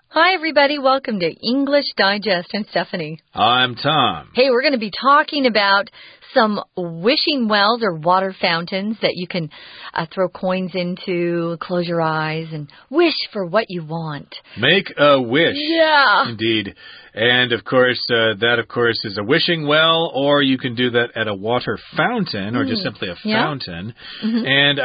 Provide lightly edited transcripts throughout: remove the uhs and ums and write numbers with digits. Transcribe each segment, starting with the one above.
Hi, everybody. Welcome to English Digest. I'm Stephanie. I'm Tom. Hey, we're going to be talking about some wishing wells or water fountains that you can throw coins into, close your eyes, and wish for what you want. Make a wish. Yeah. Indeed. And, of course, that is a wishing well, or you can do that at a water fountain, or just simply a fountain. And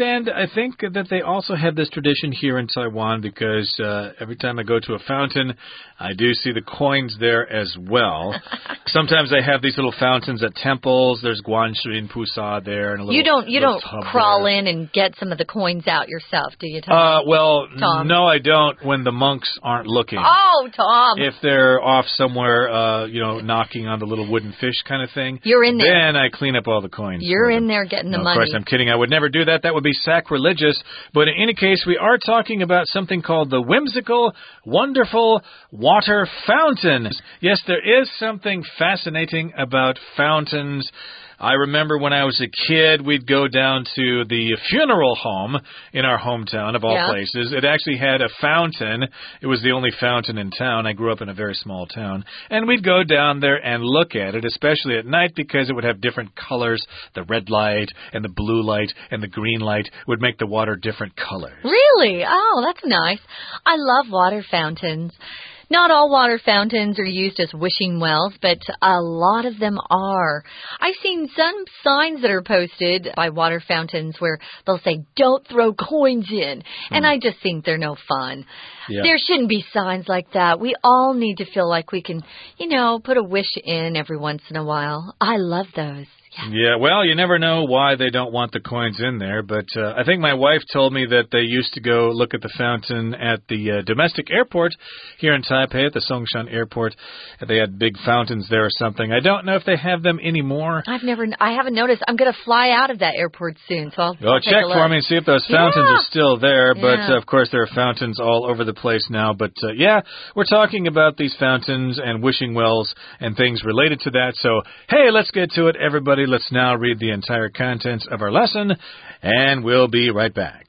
I think that they also have this tradition here in Taiwan because every time I go to a fountain, I do see the coins there as well. Sometimes they have these little fountains at temples. There's Guan Shi Pusa there. And a little, you don't crawl in and get some of the coins out yourself, do you, Tom? Tom? No, I don't when the monks aren't looking. Oh, Tom. If they're off somewhere, knocking on the little wooden fish kind of thing. You're in there. Then I clean up all the coins. You're in there getting the money. Of course, I'm kidding. I would never do that. That would be sacrilegious. But in any case, we are talking about something called the whimsical, wonderful water fountain. Yes, there is something fascinating about fountains. I remember when I was a kid, we'd go down to the funeral home in our hometown, of all places. It actually had a fountain. It was the only fountain in town. I grew up in a very small town. And we'd go down there and look at it, especially at night, because it would have different colors. The red light and the blue light and the green light would make the water different colors. Really? Oh, that's nice. I love water fountains. Not all water fountains are used as wishing wells, but a lot of them are. I've seen some signs that are posted by water fountains where they'll say, don't throw coins in. And I just think they're no fun. Yeah. There shouldn't be signs like that. We all need to feel like we can, put a wish in every once in a while. I love those. Yeah, well, you never know why they don't want the coins in there, but I think my wife told me that they used to go look at the fountain at the domestic airport here in Taipei, at the Songshan Airport. They had big fountains there or something. I don't know if they have them anymore. I haven't noticed. I'm going to fly out of that airport soon, so I'll check for me and see if those fountains are still there, but of course there are fountains all over the place now, but we're talking about these fountains and wishing wells and things related to that, so hey, let's get to it, everybody. Let's now read the entire contents of our lesson, and we'll be right back.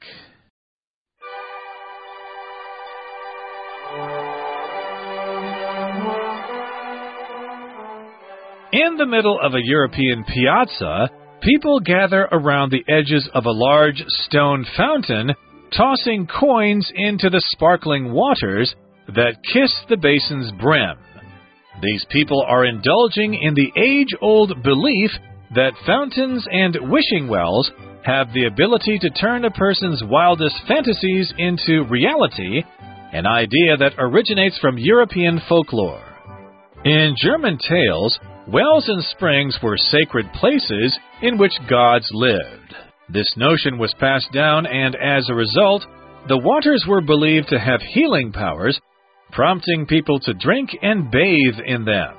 In the middle of a European piazza, people gather around the edges of a large stone fountain, tossing coins into the sparkling waters that kiss the basin's brim. These people are indulging in the age-old belief that fountains and wishing wells have the ability to turn a person's wildest fantasies into reality, an idea that originates from European folklore. In German tales, wells and springs were sacred places in which gods lived. This notion was passed down, and as a result, the waters were believed to have healing powers, prompting people to drink and bathe in them.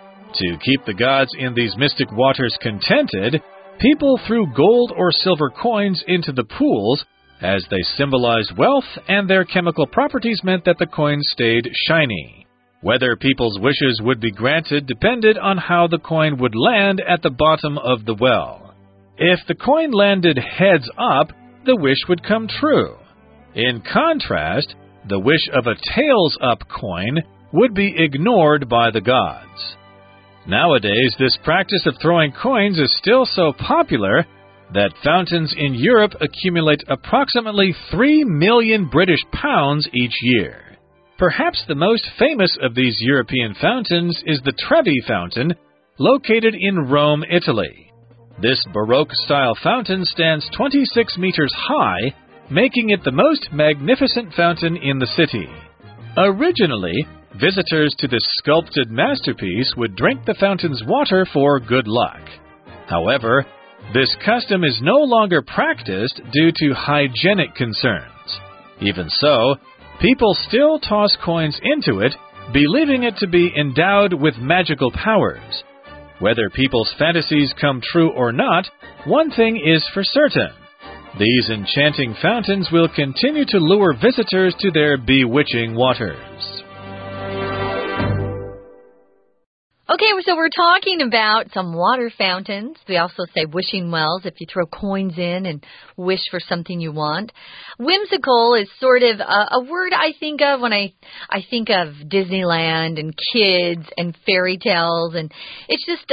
To keep the gods in these mystic waters contented, people threw gold or silver coins into the pools, as they symbolized wealth, and their chemical properties meant that the coins stayed shiny. Whether people's wishes would be granted depended on how the coin would land at the bottom of the well. If the coin landed heads up, the wish would come true. In contrast, the wish of a tails up coin would be ignored by the gods. Nowadays, this practice of throwing coins is still so popular that fountains in Europe accumulate approximately 3 million British pounds each year. Perhaps the most famous of these European fountains is the Trevi Fountain, located in Rome, Italy. This Baroque-style fountain stands 26 meters high, making it the most magnificent fountain in the city. Originally, visitors to this sculpted masterpiece would drink the fountain's water for good luck. However, this custom is no longer practiced due to hygienic concerns. Even so, people still toss coins into it, believing it to be endowed with magical powers. Whether people's fantasies come true or not, one thing is for certain. These enchanting fountains will continue to lure visitors to their bewitching waters. Okay, so we're talking about some water fountains. We also say wishing wells if you throw coins in and wish for something you want. Whimsical is sort of a word I think of when I think of Disneyland and kids and fairy tales. And it's just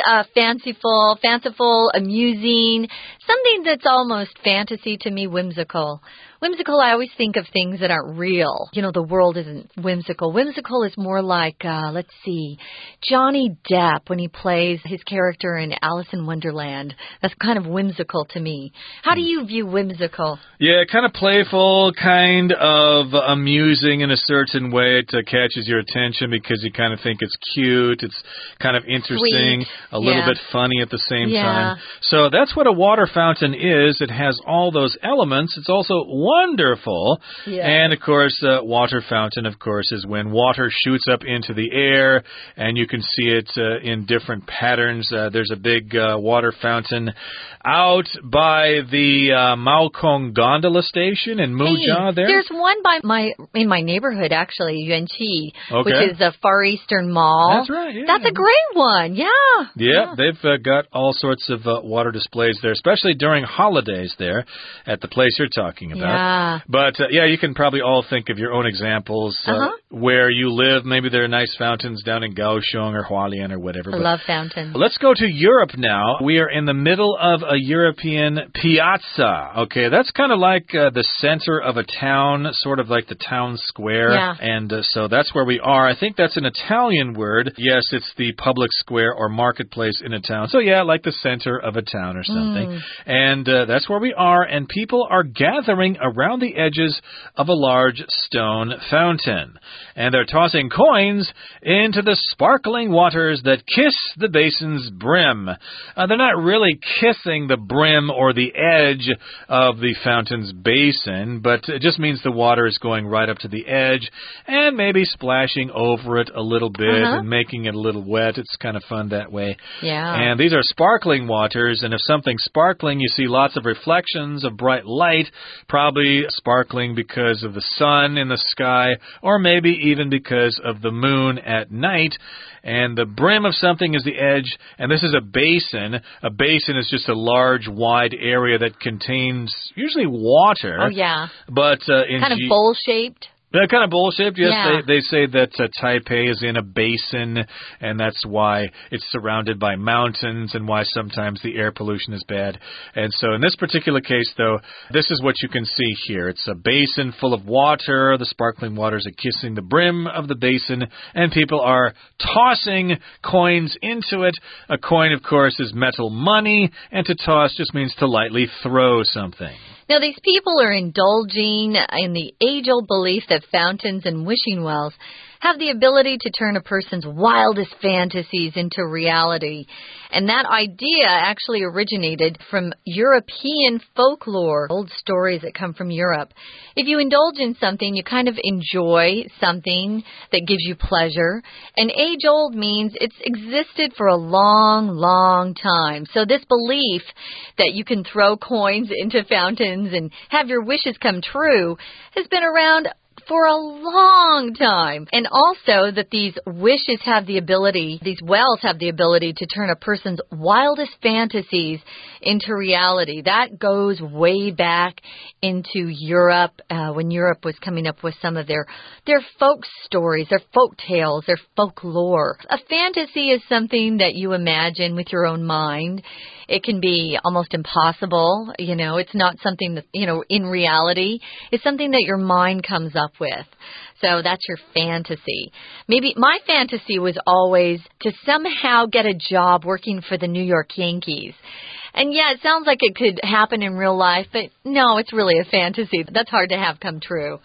fanciful, amusing, something that's almost fantasy to me, whimsical. Whimsical, I always think of things that aren't real. You know, the world isn't whimsical. Whimsical is more like, let's see, Johnny Depp when he plays his character in Alice in Wonderland. That's kind of whimsical to me. How do you view whimsical? Yeah, kind of playful, kind of amusing in a certain way. It catches your attention because you kind of think it's cute. It's kind of interesting, Sweet. a little bit funny at the same time. So that's what a water fountain is. It has all those elements. It's also wonderful. Yeah. And, of course, water fountain, of course, is when water shoots up into the air, and you can see it in different patterns. There's a big water fountain out by the Maokong Gondola Station in Muzhou there. There's one in my neighborhood, actually, Yuanqi, which Okay. is a Far Eastern Mall. That's right, yeah. That's a great one, Yeah, they've got all sorts of water displays there, especially during holidays there at the place you're talking about. Yeah. But, you can probably all think of your own examples where you live. Maybe there are nice fountains down in Kaohsiung or Hualien or whatever. I love fountains. Let's go to Europe now. We are in the middle of a European piazza. Okay, that's kind of like the center of a town, sort of like the town square. Yeah. And so that's where we are. I think that's an Italian word. Yes, it's the public square or marketplace in a town. So yeah, like the center of a town or something. And that's where we are. And people are gathering around the edges of a large stone fountain. And they're tossing coins into the sparkling waters that kiss the basin's brim. They're not really kissing the brim or the edge of the fountain's basin, but it just means the water is going right up to the edge and maybe splashing over it a little bit and making it a little wet. It's kind of fun that way. Yeah. And these are sparkling waters, and if something's sparkling, you see lots of reflections of bright light, probably sparkling because of the sun in the sky, or maybe even because of the moon at night. And the brim of something is the edge, and this is a basin. A basin is just a large, wide area that contains usually water. Oh, yeah. But in kind of bowl-shaped. They're kind of bullshit. Yes, Yeah. they say that Taipei is in a basin, and that's why it's surrounded by mountains and why sometimes the air pollution is bad. And so in this particular case, though, this is what you can see here. It's a basin full of water. The sparkling waters are kissing the brim of the basin, and people are tossing coins into it. A coin, of course, is metal money, and to toss just means to lightly throw something. Now, these people are indulging in the age-old belief that fountains and wishing wells have the ability to turn a person's wildest fantasies into reality. And that idea actually originated from European folklore, old stories that come from Europe. If you indulge in something, you kind of enjoy something that gives you pleasure. And age-old means it's existed for a long, long time. So this belief that you can throw coins into fountains and have your wishes come true has been around for a long time. And also that these wishes have the ability, these wells have the ability to turn a person's wildest fantasies into reality. That goes way back into Europe, when Europe was coming up with some of their folk stories, their folk tales, their folklore. A fantasy is something that you imagine with your own mind. It can be almost impossible. You know, it's not something that, you know, in reality. It's something that your mind comes up with. So that's your fantasy. Maybe my fantasy was always to somehow get a job working for the New York Yankees. And yeah, it sounds like it could happen in real life, but no, it's really a fantasy. That's hard to have come true.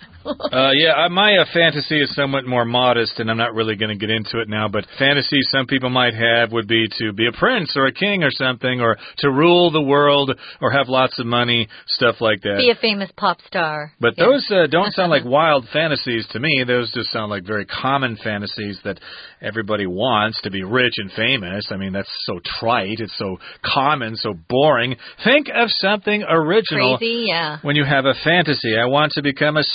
My fantasy is somewhat more modest, and I'm not really going to get into it now, but fantasy some people might have would be to be a prince or a king or something, or to rule the world, or have lots of money, stuff like that. Be a famous pop star. But those don't sound like wild fantasies to me. Those just sound like very common fantasies that everybody wants, to be rich and famous. I mean, that's so trite. It's so common, so boring. Think of something original. Crazy, yeah. When you have a fantasy. I want to become a snake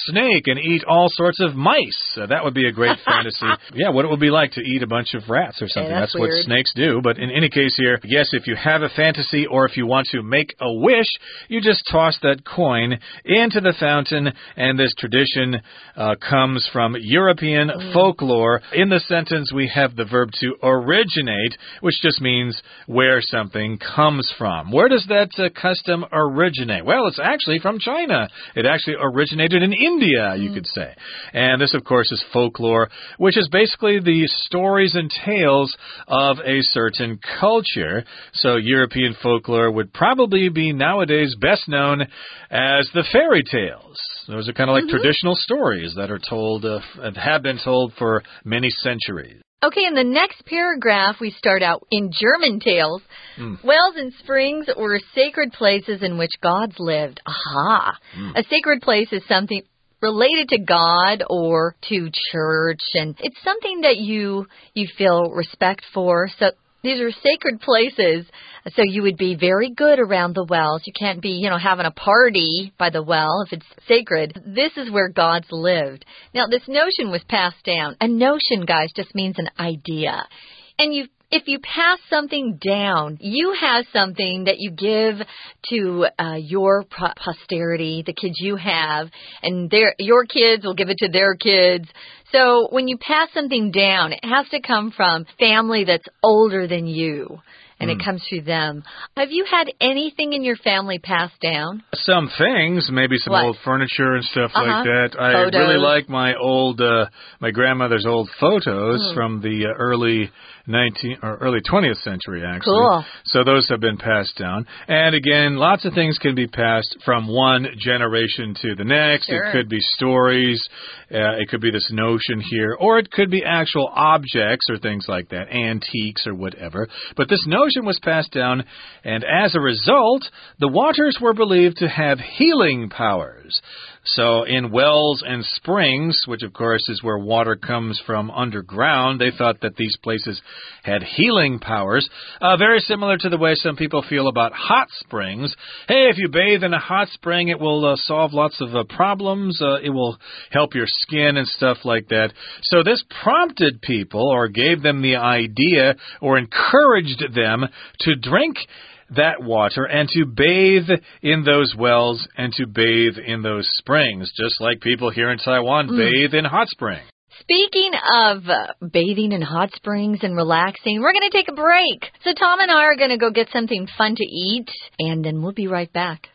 snake and eat all sorts of mice. That would be a great fantasy. Yeah, what it would be like to eat a bunch of rats or something. Yeah, that's what weird. snakes do. But in any case here, yes, if you have a fantasy or if you want to make a wish, you just toss that coin into the fountain, and this tradition comes from European folklore. In the sentence, we have the verb to originate, which just means where something comes from. Where does that custom originate? Well, it's actually from China. It actually originated in India, you could say. And this, of course, is folklore, which is basically the stories and tales of a certain culture. So European folklore would probably be nowadays best known as the fairy tales. Those are kind of like traditional stories that are told, have been told for many centuries. Okay, in the next paragraph, we start out in German tales. Wells and springs were sacred places in which gods lived. Aha! A sacred place is something related to God or to church, and it's something that you feel respect for. So these are sacred places, so you would be very good around the wells. You can't be, having a party by the well if it's sacred. This is where gods lived. Now, this notion was passed down. A notion, guys, just means an idea. And if you pass something down, you have something that you give to your posterity, the kids you have, and your kids will give it to their kids. So when you pass something down, it has to come from family that's older than you. And it comes through them. Have you had anything in your family passed down? Some things, maybe some old furniture and stuff like that. I really like my my grandmother's old photos from the early 20th century, actually. Cool. So those have been passed down. And again, lots of things can be passed from one generation to the next. Sure. It could be stories. It could be this notion here. Or it could be actual objects or things like that, antiques or whatever. But this notion was passed down, and as a result, the waters were believed to have healing powers. So in wells and springs, which of course is where water comes from underground, they thought that these places had healing powers, very similar to the way some people feel about hot springs. Hey, if you bathe in a hot spring, it will solve lots of problems. It will help your skin and stuff like that. So this prompted people, or gave them the idea, or encouraged them to drink that water and to bathe in those wells and to bathe in those springs, just like people here in Taiwan bathe in hot springs. Speaking of bathing in hot springs and relaxing, we're going to take a break. So Tom and I are going to go get something fun to eat, and then we'll be right back.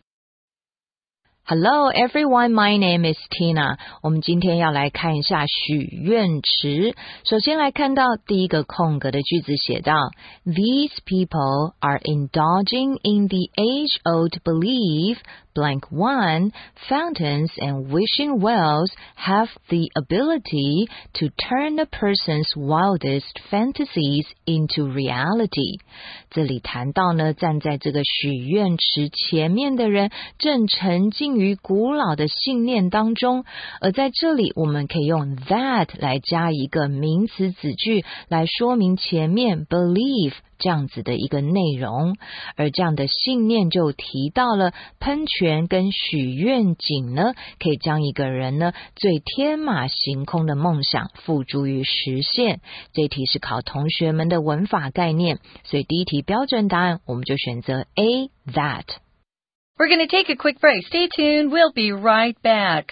Hello everyone, my name is Tina. 我们今天要来看一下许愿池。首先来看到第一个空格的句子写到 These people are indulging in the age-old belief blank one, fountains and wishing wells have the ability to turn a person's wildest fantasies into reality. 这里谈到呢，站在这个许愿池前面的人正沉浸于古老的信念当中，而在这里我们可以用 that 来加一个名词子句来说明前面 believe 这样子的一个内容，而这样的信念就提到了喷泉跟许愿井呢，可以将一个人呢最天马行空的梦想付诸于实现。这一题是考同学们的文法概念，所以第一题标准答案我们就选择 A, that. We're going to take a quick break. Stay tuned. We'll be right back.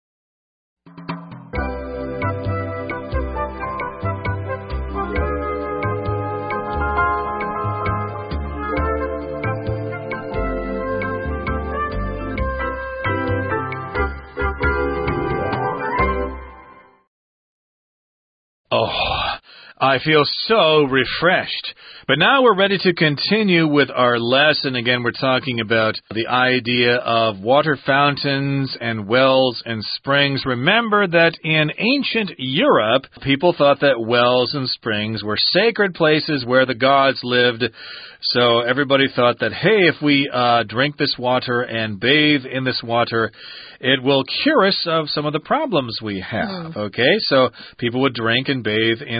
Oh, I feel so refreshed. But now we're ready to continue with our lesson. Again, we're talking about the idea of water fountains and wells and springs. Remember that in ancient Europe, people thought that wells and springs were sacred places where the gods lived. So everybody thought that, hey, if we drink this water and bathe in this water, it will cure us of some of the problems we have. Okay, so people would drink and bathe in those hot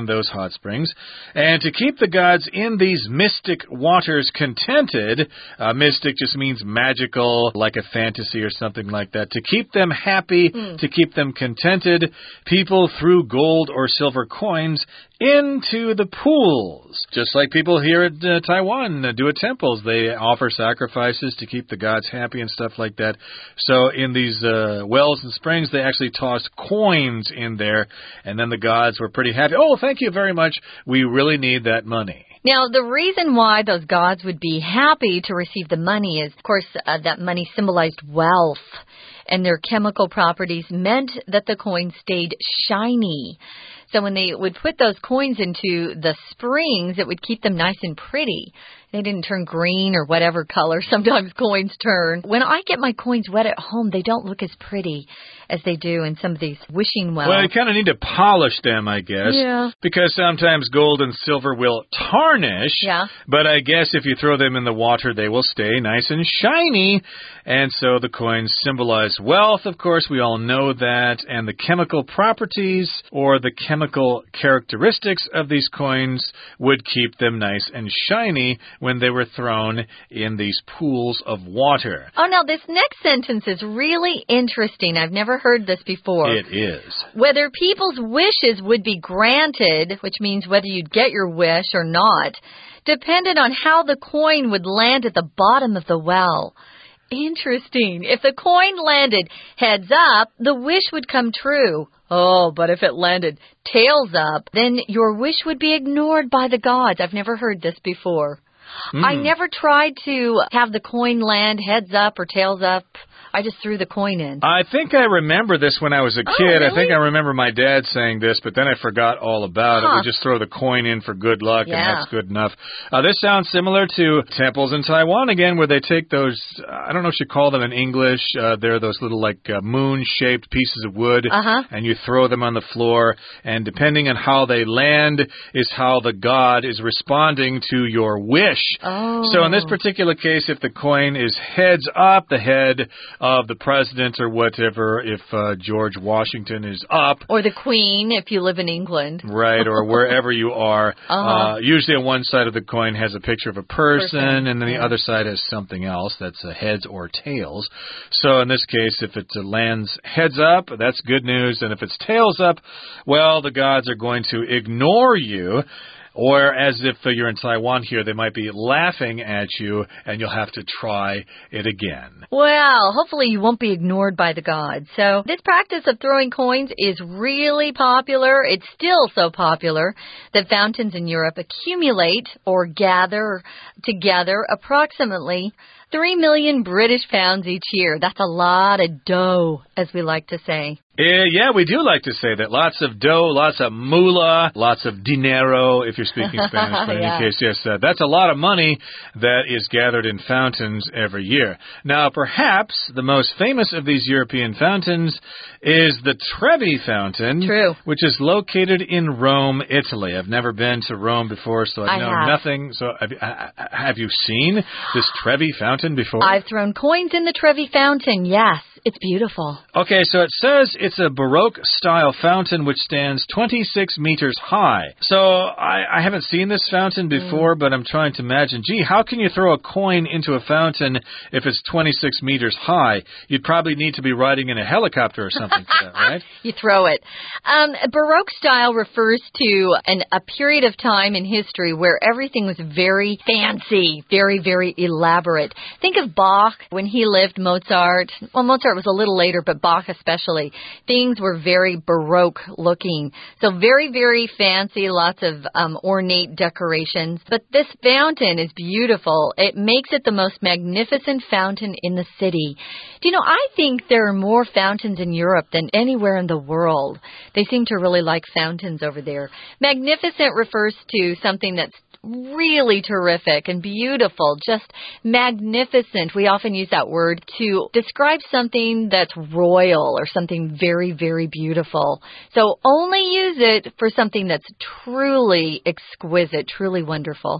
hot springs. And to keep the gods in these mystic waters contented, mystic just means magical, like a fantasy or something like that. To keep them happy, to keep them contented, people threw gold or silver coins into the pools. Just like people here at Taiwan do at temples. They offer sacrifices to keep the gods happy and stuff like that. So in these wells and springs, they actually tossed coins in there, and then the gods were pretty happy. Oh, thank you very much. We really need that money. Now, the reason why those gods would be happy to receive the money is, of course, that money symbolized wealth, and their chemical properties meant that the coins stayed shiny. So when they would put those coins into the springs, it would keep them nice and pretty. They didn't turn green or whatever color sometimes coins turn. When I get my coins wet at home, they don't look as pretty as they do in some of these wishing wells. Well, you kind of need to polish them, I guess. Yeah. Because sometimes gold and silver will tarnish. Yeah. But I guess if you throw them in the water, they will stay nice and shiny. And so the coins symbolize wealth, of course. We all know that. And the chemical properties or the chemical characteristics of these coins would keep them nice and shiny when they were thrown in these pools of water. Oh, now this next sentence is really interesting. I've never heard this before. It is. Whether people's wishes would be granted, which means whether you'd get your wish or not, depended on how the coin would land at the bottom of the well. Interesting. If the coin landed heads up, the wish would come true. Oh, but if it landed tails up, then your wish would be ignored by the gods. I've never heard this before. I never tried to have the coin land heads up or tails up. I just threw the coin in. I think I remember this when I was a kid. Really? I think I remember my dad saying this, but then I forgot all about it. We just throw the coin in for good luck, and that's good enough. This sounds similar to temples in Taiwan, again, where they take those, I don't know if you call them in English, they're those little like moon-shaped pieces of wood, and you throw them on the floor, and depending on how they land is how the god is responding to your wish. So in this particular case, if the coin is heads up, the head of the president or whatever, if George Washington is up. Or the Queen, if you live in England. Right, or wherever you are. Usually on one side of the coin has a picture of a person, and then the other side has something else that's heads or tails. So in this case, if it lands heads up, that's good news. And if it's tails up, well, the gods are going to ignore you. Or as if you're in Taiwan here, they might be laughing at you, and you'll have to try it again. Well, hopefully you won't be ignored by the gods. So this practice of throwing coins is really popular. It's still so popular that fountains in Europe accumulate or gather together approximately 3 million British pounds each year. That's a lot of dough, as we like to say. Yeah, we do like to say that. Lots of dough, lots of moolah, lots of dinero, if you're speaking Spanish. But in any case, yes, that's a lot of money that is gathered in fountains every year. Now, perhaps the most famous of these European fountains is the Trevi Fountain, which is located in Rome, Italy. I've never been to Rome before, so I know nothing. So have you seen this Trevi Fountain before? I've thrown coins in the Trevi Fountain, yes. It's beautiful. Okay, so it says it's a Baroque-style fountain which stands 26 meters high. So I haven't seen this fountain before, but I'm trying to imagine, gee, how can you throw a coin into a fountain if it's 26 meters high? You'd probably need to be riding in a helicopter or something for that, right? You throw it. Baroque style refers to a period of time in history where everything was very fancy, very, very elaborate. Think of Bach when he lived, Mozart. Well, Mozart was a little later, but Bach especially. Things were very Baroque looking. So very, very fancy, lots of ornate decorations. But this fountain is beautiful. It makes it the most magnificent fountain in the city. Do you know, I think there are more fountains in Europe than anywhere in the world. They seem to really like fountains over there. Magnificent refers to something that's really terrific and beautiful, just magnificent. We often use that word to describe something that's royal or something very, very beautiful. So only use it for something that's truly exquisite, truly wonderful.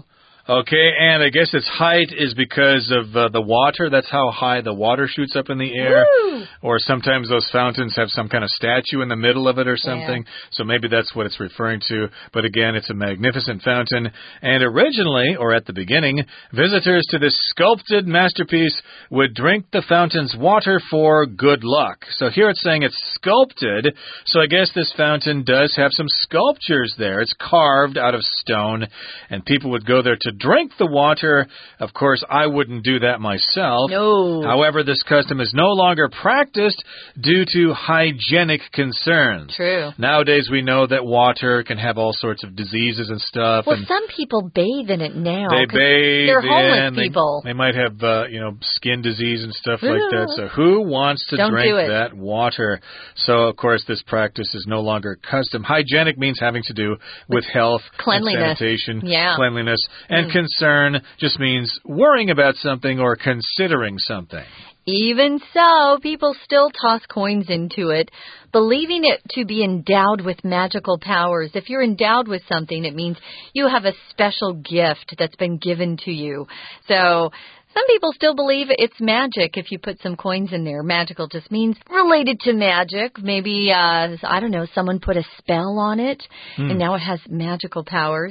Okay, and I guess its height is because of the water. That's how high the water shoots up in the air. Woo! Or sometimes those fountains have some kind of statue in the middle of it or something. Yeah. So maybe that's what it's referring to. But again, it's a magnificent fountain. And originally, or at the beginning, visitors to this sculpted masterpiece would drink the fountain's water for good luck. So here it's saying it's sculpted. So I guess this fountain does have some sculptures there. It's carved out of stone. And people would go there to drink the water. Of course, I wouldn't do that myself. No. However, this custom is no longer practiced due to hygienic concerns. True. Nowadays, we know that water can have all sorts of diseases and stuff. Well, and some people bathe in it now. they bathe They're homeless in. people. They might have, skin disease and stuff like that. So who wants to Don't drink do it. that water? So, of course, this practice is no longer custom. Hygienic means having to do with health, cleanliness. and sanitation, Yeah. cleanliness, and concern just means worrying about something or considering something. Even so, people still toss coins into it, believing it to be endowed with magical powers. If you're endowed with something, it means you have a special gift that's been given to you. So some people still believe it's magic if you put some coins in there. Magical just means related to magic. Maybe, I don't know, someone put a spell on it, and now it has magical powers.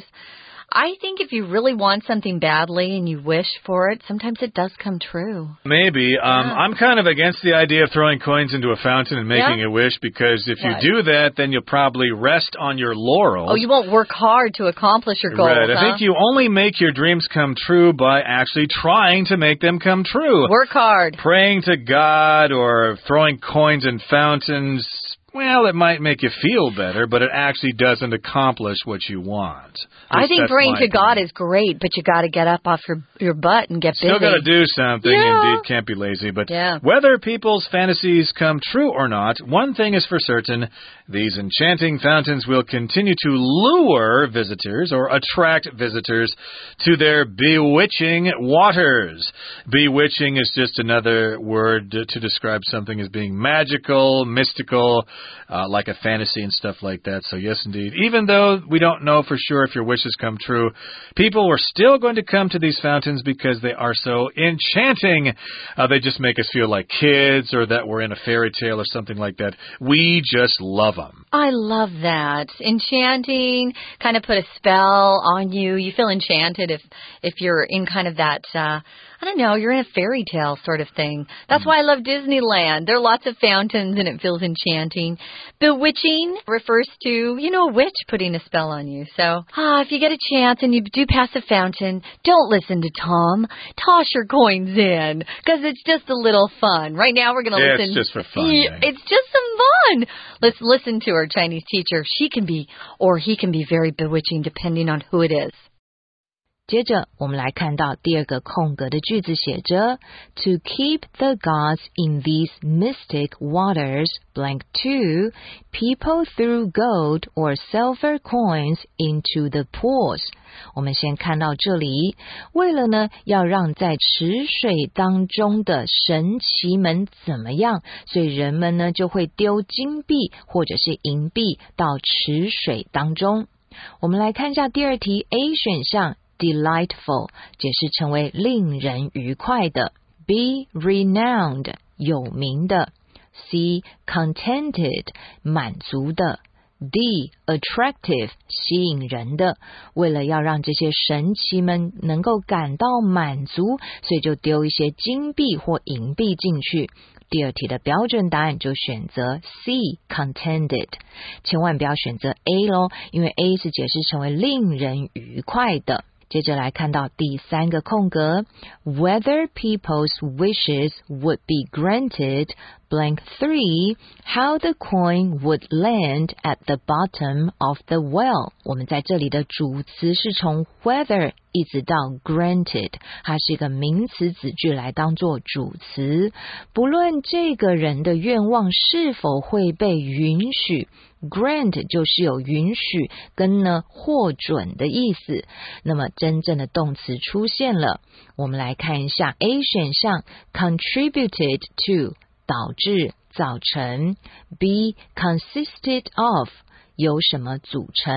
I think if you really want something badly and you wish for it, sometimes it does come true. Maybe. I'm kind of against the idea of throwing coins into a fountain and making a wish, because if you do that, then you'll probably rest on your laurels. Oh, you won't work hard to accomplish your goals, Right. I think you only make your dreams come true by actually trying to make them come true. Work hard. Praying to God or throwing coins in fountains, well, it might make you feel better, but it actually doesn't accomplish what you want. I think That's praying my to God opinion. is great, but you got to get up off your butt and get busy. Still got to do something. Yeah. Indeed, can't be lazy. But Yeah. whether people's fantasies come true or not, one thing is for certain: these enchanting fountains will continue to lure visitors or attract visitors to their bewitching waters. Bewitching is just another word to describe something as being magical, mystical, like a fantasy and stuff like that. So yes, indeed. Even though we don't know for sure if your wishes come true, people were still going to come to these fountains because they are so enchanting. They just make us feel like kids, or that we're in a fairy tale or something like that. We just love them. I love that. Enchanting, kind of put a spell on you. You feel enchanted if you're in kind of that, I don't know, you're in a fairy tale sort of thing. That's why I love Disneyland. There are lots of fountains and it feels enchanting. Bewitching refers to, a witch putting a spell on you. So, if you get a chance and you do pass a fountain, don't listen to Tom. Toss your coins in, because it's just a little fun. Right now we're going to listen. It's just for fun. Yeah, it's just some fun. Let's listen to our Chinese teacher. She can be, or he can be very bewitching depending on who it is. 接着我们来看到第二个空格的句子写着 To keep the gods in these mystic waters, blank 2, people threw gold or silver coins into the pools. 我们先看到这里，为了呢要让在池水当中的神奇们怎么样，所以人们呢就会丢金币或者是银币到池水当中。我们来看一下第二题 A 选项Delightful 解释成为令人愉快的 B. Renowned 有名的 C. Contented 满足的 D. Attractive 吸引人的为了要让这些神奇们能够感到满足，所以就丢一些金币或银币进去。第二题的标准答案就选择 C. Contented 千万不要选择 A 咯，因为 A 是解释成为令人愉快的。接着来看到第三个空格 Whether people's wishes would be granted blank 3 How the coin would land at the bottom of the well 我们在这里的主词是从 whether 一直到 granted 它是一个名词子句来当做主词不论这个人的愿望是否会被允许Grant 就是有允许跟呢获准的意思那么真正的动词出现了我们来看一下 A 选项 contributed to 导致造成 B consisted of 由什么组成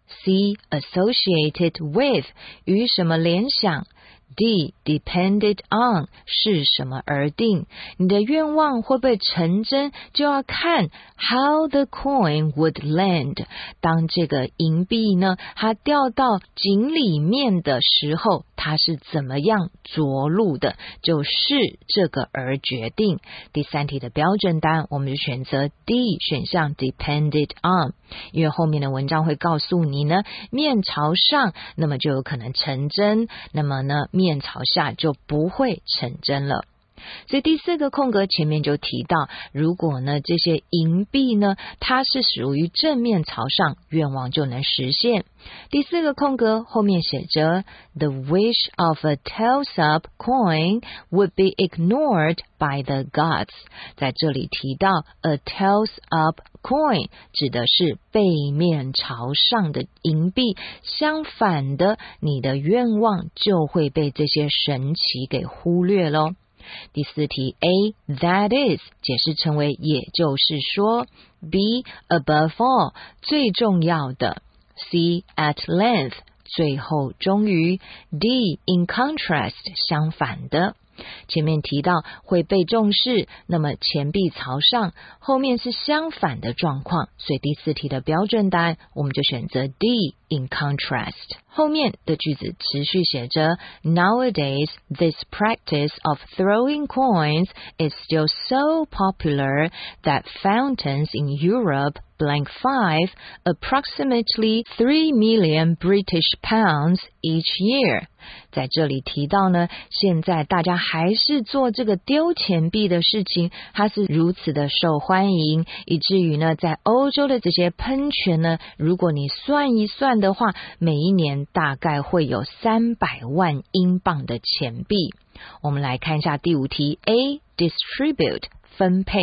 C. Associated with 与什么联想D. Depended on 是什么而定。你的愿望会不会成真，就要看 how the coin would land。当这个银币呢，它掉到井里面的时候，它是怎么样着陆的，就是这个而决定。第三题的标准答案，我们就选择 D 选项 Depended on， 因为后面的文章会告诉你呢，面朝上，那么就有可能成真，那么呢，面朝下就不会成真了。所以第四个空格前面就提到，如果呢这些银币呢它是属于正面朝上，愿望就能实现。第四个空格后面写着 The wish of a tails-up coin would be ignored by the gods。 在这里提到 a tails-up coin 指的是背面朝上的银币，相反的，你的愿望就会被这些神祇给忽略咯。第四题 A that is 解释成为也就是说， B above all 最重要的， C at length 最后终于， D in contrast 相反的。前面提到会被重视，那么前臂朝上，后面是相反的状况，所以第四题的标准答案我们就选择 D in contrast。 后面的句子持续写着 Nowadays this practice of throwing coins is still so popular that fountains in Europe blank 5 approximately 3 million British pounds each year。 在这里提到呢，现在大家还是做这个丢钱币的事情，它是如此的受欢迎，以至于呢在欧洲的这些喷泉呢，如果你算一算的话，每一年大概会有300万英镑的钱币。我们来看一下第五题 A distribute 分配，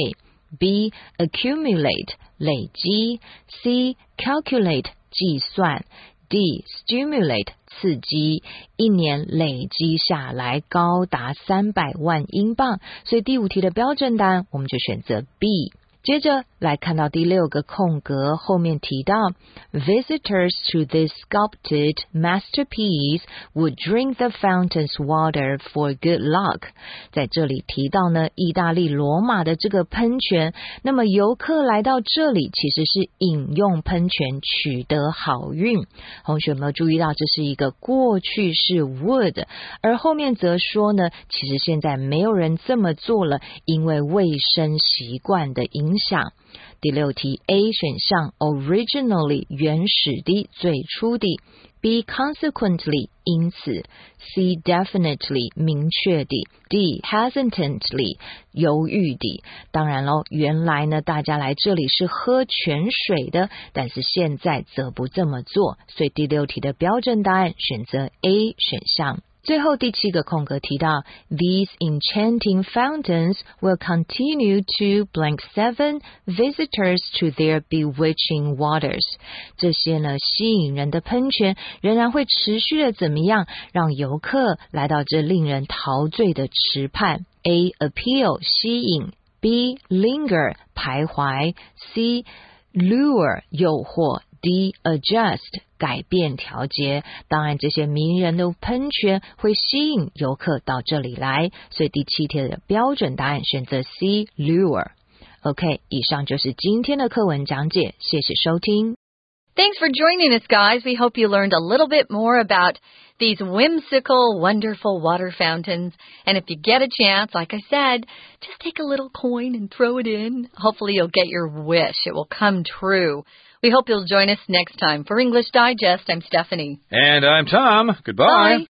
B accumulate 累积， C calculate 计算， D stimulate 刺激，一年累积下来高达300万英镑，所以第五题的标准答案我们就选择 B。接着来看到第六个空格，后面提到 Visitors to this sculpted masterpiece would drink the fountain's water for good luck。 在这里提到呢，意大利罗马的这个喷泉，那么游客来到这里其实是饮用喷泉取得好运。同学有没有注意到这是一个过去式 would， 而后面则说呢，其实现在没有人这么做了，因为卫生习惯的影响。第六题 A 选项 originally 原始的最初的， B consequently 因此， C definitely 明确的， D hesitantly 犹豫的。当然咯，原来呢大家来这里是喝泉水的，但是现在则不这么做，所以第六题的标准答案选择 A 选项。最后第七个空格提到 These enchanting fountains will continue to blank 7 visitors to their bewitching waters。 这些呢吸引人的喷泉仍然会持续的怎么样，让游客来到这令人陶醉的池畔。 A appeal 吸引， B linger 徘徊， C lure 诱惑， D adjust 改变调节。当然这些迷人的喷泉会吸引游客到这里来，所以第七题的标准答案选择 C lure。 OK， 以上就是今天的课文讲解，谢谢收听。 Thanks for joining us, guys. We hope you learned a little bit more about these whimsical, wonderful water fountains. And if you get a chance, like I said, just take a little coin and throw it in. Hopefully you'll get your wish. It will come true. We hope you'll join us next time. For English Digest, I'm Stephanie. And I'm Tom. Goodbye. Bye.